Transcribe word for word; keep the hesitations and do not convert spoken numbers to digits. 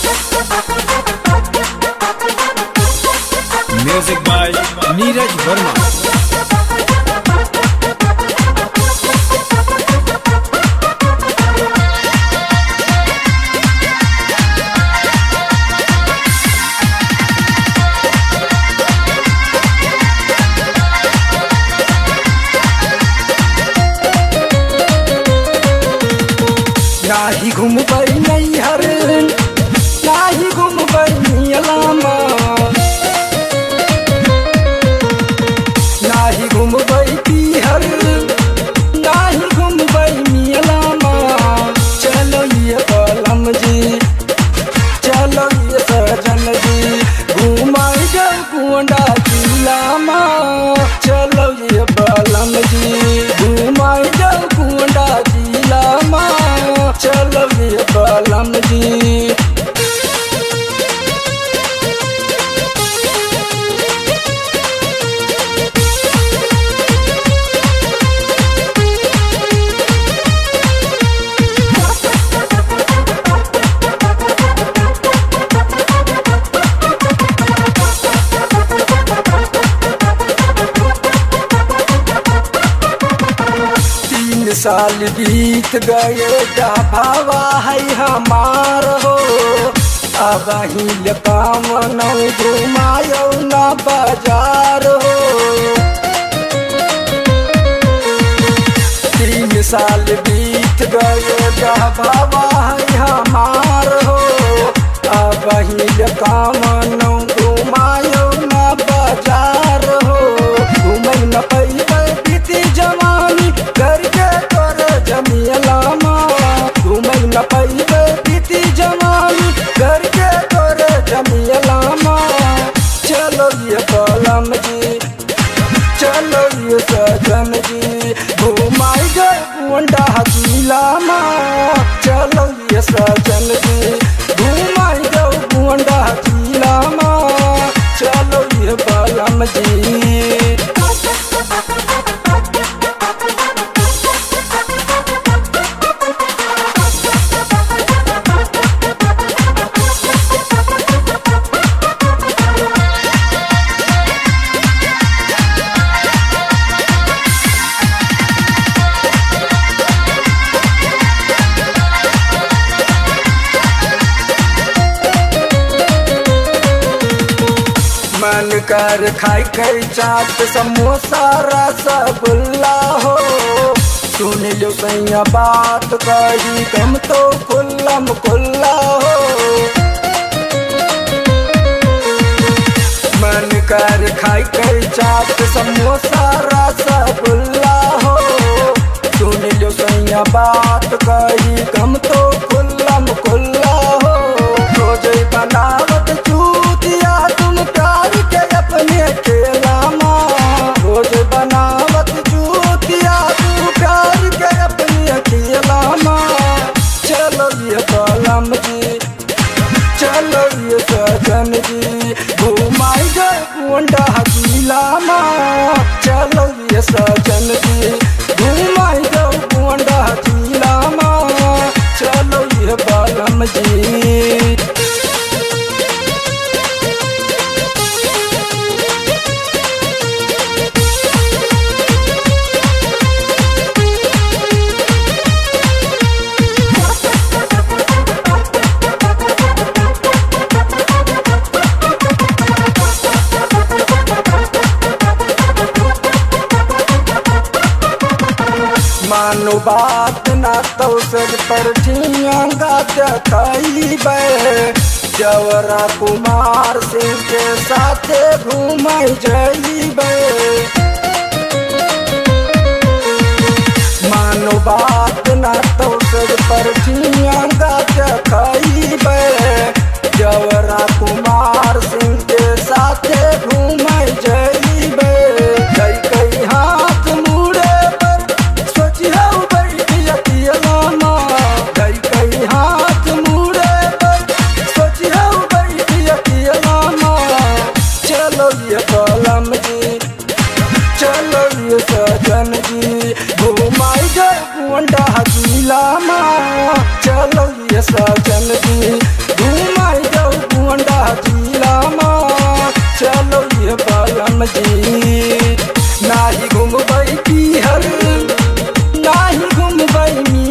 Music by Neeraj Verma. नाही घूमबै नैहर नाही घूमबै मियलामा नाही घूमबै पीहर नाही घूमबै मियलामा। चलो ये बलम जी चलो ये सजन जी घुमाई जाओ गोंडा जिलामा। चलो ये बलम जी घुमाई जाओ गोंडा जिलामा। चलो ये बलम जी साल बीत गए जा भावा है हमार हो। अब ही काम न घुमायो न बाजार हो। तीन साल बीत गए जा भावा है हमार हो। अब ही काम न घुमायो न बाजार हो। घूम न पैबै बीती जवानी करके जमियलामा। घूमै न पैबै बीती जवानी करके तोर जमियलामा। चलो ये बलम जी चलो ये सजन जी घुमाई गए गोंडा जिलामा। चलो ये सजन जी घुमाई गए गोंडा जिलामा। चलो ये बलम जी मन कर खाई कर चाट समोसा रसगुल्ला हो। सुन लो सैया बात कही कम तो खुल्लम खुल्ला हो। मन कर खाई कर चाट समोसा रसगुल्ला हो। सुन लो सैया बात कही कम तो खुल्लम खुल्ला हो। रोज बनावत चूतिया तुम प्यार के अपने खेलामा। रोज बनावत चूतिया तू प्यार के अपने खेलामा। चलो ये बलम जी चलो ये सजन जी घुमाई गए गोंडा जिलामा। चलो ये सजन जी घुमाई गए गोंडा जिलामा। चलो ये बलम जी मानो बात ना तो सज पर ठियांगा देखैबै। जवरा कुमार सिंह के साथे घूमै जइबै। मानो बात ना तो सज पर ठियांगा देखैबै। जवरा कुमार सिंह के साथे घूमै जइबै। कई कई हाथ मुड़े पर सोचियो बैठी अकेलामा। कई कई हाथ मुड़े पर सोचियो बैठी अकेलामा। चलो ये बलम जी चलो ये सजन जी घुमाई गए गोंडा जिलामा। चलो ये सजन जी राम जी। नाही घूमबै पीहर नाही घूमबै